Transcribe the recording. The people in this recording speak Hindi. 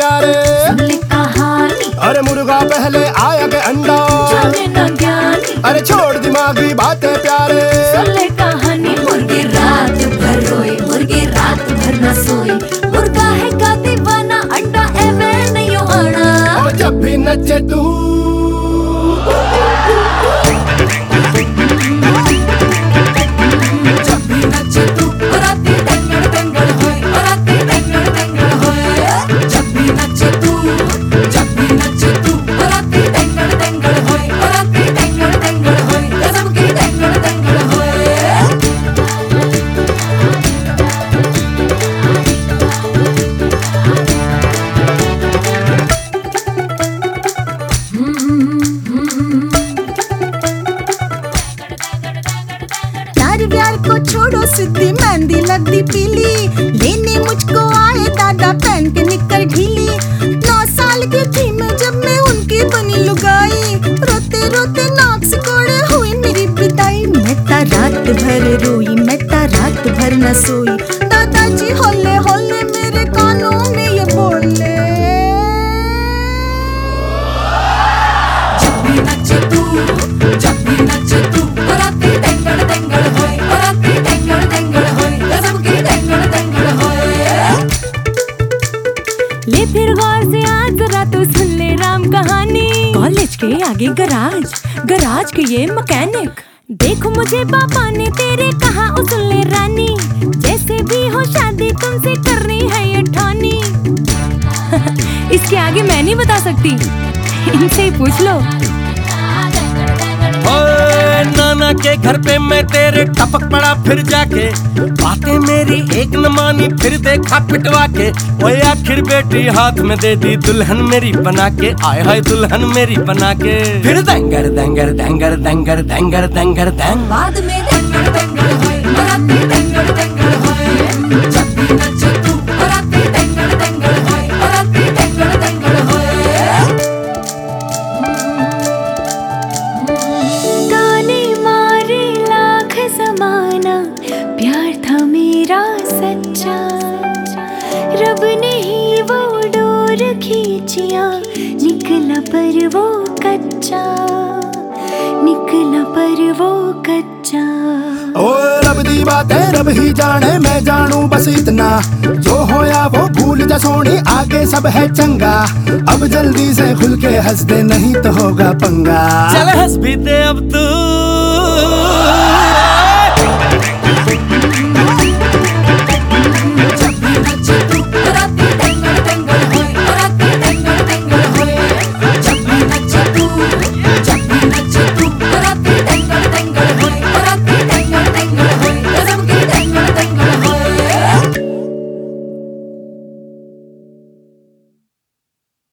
प्यारे, सुन ले कहानी। अरे मुर्गा पहले आया के अंडा, जाने ना ज्ञानी। अरे छोड़ दिमागी बातें प्यारे, सुन ले कहानी। मुर्गी रात भर रोई, मुर्गी रात भर न सोई। मुर्गा है का दीवाना, अंडा एवे नहीं आना। और जब भी नचे तू प्यार को छोड़ो सिद्धि मेहंदी लगती पीली, लेने मुझको आए दादा पहन के निकर ढीली। 9 साल की थी मैं जब मैं उनकी बनी लुगाई, रोते रोते नाक से कोड़े हुई मेरी बिदाई। मैं ता रात भर रोई, मैं ता रात भर न सोई। दादाजी होले होले मेरे कानों में ये बोले, जब भी नचे तू, जब भी नचे तू, बराती टेंगड़ टेंगड़ होए, बराती टेंगड़ टेंगड़ होए, गजब की टेंगड़ टेंगड़ होए। ले फिर गौर से आज जरा तू सुन ले राम कहानी। कॉलेज के आगे गराज, गराज के ये मैकेनिक। देखो मुझे पापा ने तेरे कहा सुन ले रानी, जैसे भी हो शादी तुमसे करनी है ये ठानी। इसके आगे मैं नहीं बता सकती, इनसे ही पूछ लो। नाना के घर पे मैं तेरे टपक पड़ा फिर जाके, बातें मेरी एक न मानी फिर देखा पिटवा के। ओए आखिर बेटी हाथ में दे दी दुल्हन मेरी बना के, आय हाय दुल्हन मेरी बना के। फिर देंगर देंगर देंगर देंगर देंगर देंगर देंग, बाद में देंगर देंगर होए, बराती देंगर देंगर होए। जब भी नचे तू, बराती देंगर देंगर होए, बराती देंगर देंगर होए। ताने मारे लाख ज़माना, प्यार था मेरा सच्चा। रब ने ही वो डोर खींचिया, निकला पर वो कच्चा, निकला पर वो कच्चा। ओ रब दी बातें रब ही जाने, मैं जानू बस इतना, जो होया वो भूल जा सोनी, आगे सब है चंगा। अब जल्दी से खुल के हंस दे नहीं तो होगा पंगा। चल हंस भी दे अब तू।